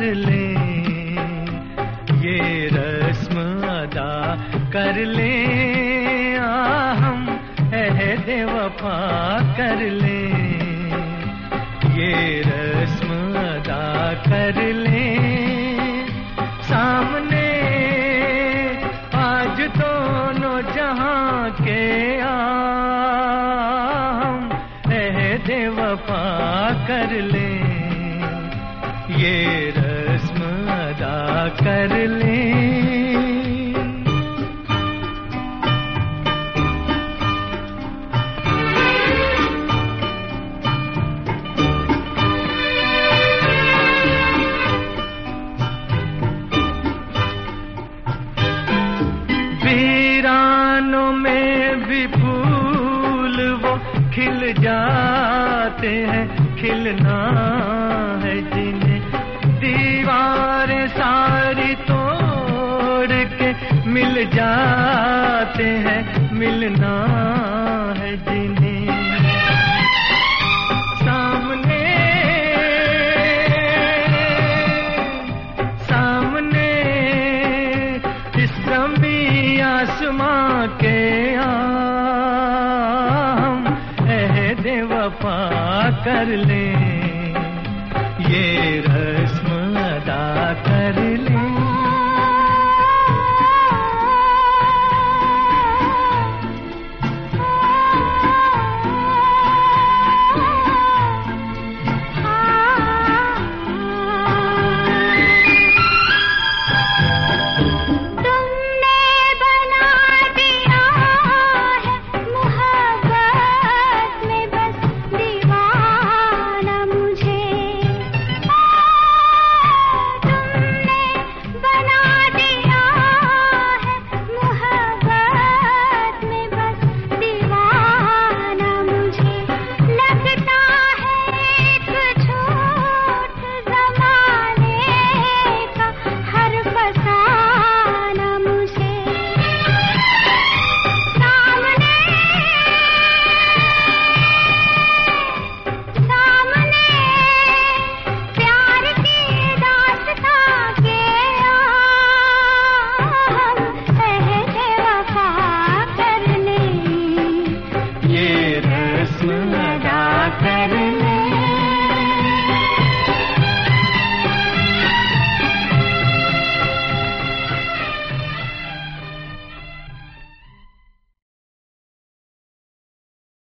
ले, ये रस्म अदा कर ले, हम अहद वफा कर ले, ये रस्म अदा कर ले। सामने आज दोनों जहां के हम अहद वफा कर ले, ये रस्म अदा कर ले। वीरानों में भी फूल वो खिल जाते हैं, खिलना है जिन्हें दीवारें सारी तोड़ के मिल जाते हैं, मिलना है जिन्हें। सामने सामने इस ज़मीं आसमां के हम अहद वफा कर ले,